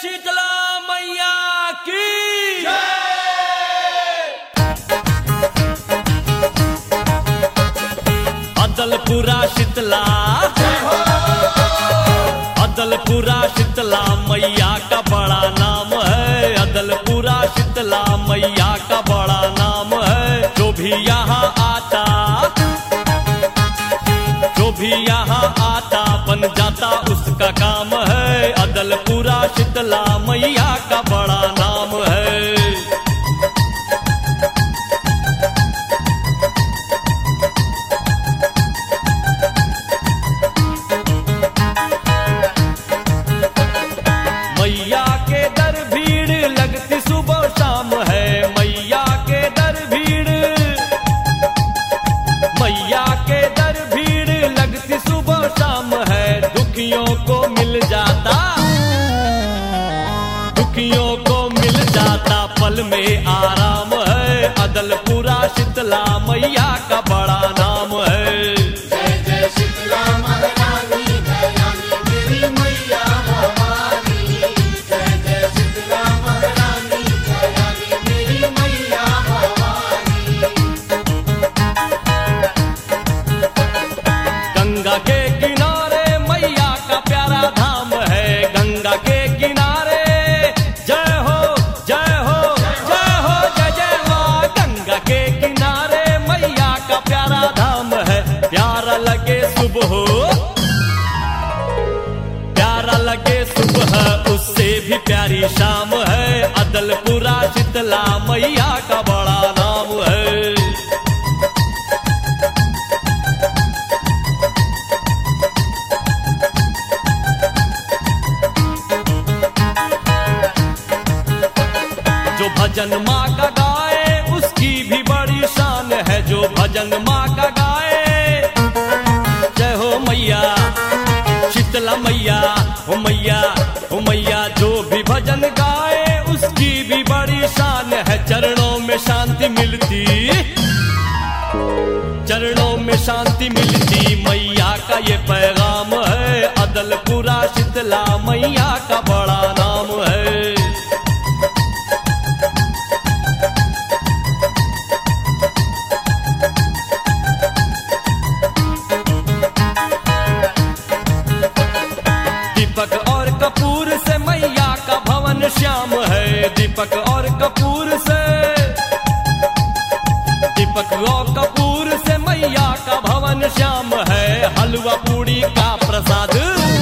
शीतला मैया की अदलपुरा शीतला, अदलपुरा शीतला मैया का बड़ा नाम है। अदलपुरा शीतला मैया का बड़ा नाम है। जो भी यहाँ आता, जो भी यहाँ आता बन जाता उसका काम है। अदलपुरा शीतला मैया का बड़ा नाम है। मैया के दर भीड़ लगती सुबह शाम है। मैया के दर भीड़, मैया के दर भीड़ लगती सुबह शाम है। दुखियों को मिल जाता, दुखियों को मिल जाता पल में आराम है। अदलपुरा शीतला मैया का बड़ा नाम है। जय जय शीतला महारानी दयानी मेरी मैया भवानी। जय जय शीतला महारानी दयानी मेरी मैया भवानी। गंगा के किनारे मैया का प्यारा धाम है। गंगा के किनारे जय हो जय हो जय हो जय जय माँ। गंगा के किनारे मैया का प्यारा धाम है। प्यारा लगे सुबह, प्यारा लगे सुबह उससे भी प्यारी शाम है। अदलपुरा शीतला मैया का बड़ा नाम है। जो भजन माँ का गाए उसकी भी बड़ी शान है। जो भजन माँ का गाए जय हो मैया शीतला मैया, हो मैया हो मैया। जो भी भजन गाए उसकी भी बड़ी शान है। चरणों में शांति मिलती, चरणों में शांति मिलती मैया का ये पैगाम है। अदलपुरा शीतला मैया का बड़ा नाम है। दीपक और कपूर से मैया का भवन श्याम है। दीपक और कपूर से, दीपक और कपूर से मैया का भवन श्याम है। हलवा पूड़ी का प्रसाद,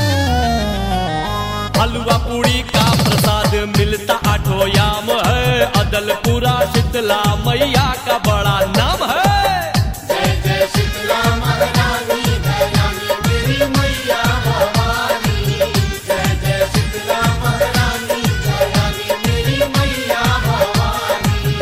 हलवा पूड़ी का प्रसाद मिलता आठों याम है। अदलपुरा शीतला मैया का बड़ा नाम है। जय जय शीतला महारानी दयानी मेरी मैया भवानी। जय जय शीतला महारानी दयानी मेरी मैया भवानी।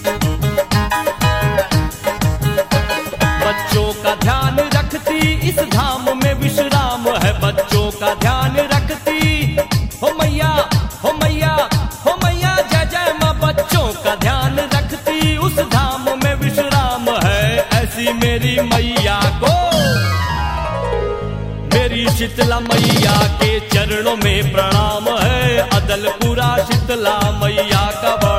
बच्चों का ध्यान रखती इस धाम में विश्राम है। बच्चों का ध्यान रखती हो मैया, हो मैया हो मैया जय जय माँ। बच्चों का ध्यान रखती उस धाम में विश्राम है। ऐसी मेरी मैया को, मेरी शीतला मैया के चरणों में प्रणाम है। अदलपुरा शीतला मैया का बड़ा